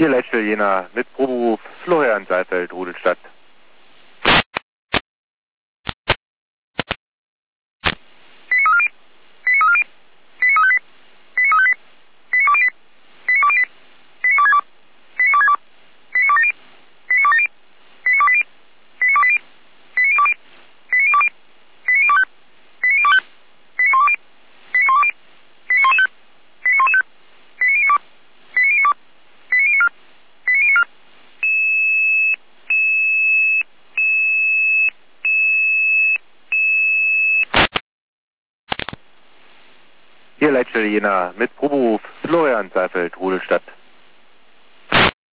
Hier Leitstelle Jena mit Proberuf Florian Saalfeld, Rudolstadt. Hier Leitstelle Jena mit Proberuf Florian Saalfeld, Rudolstadt.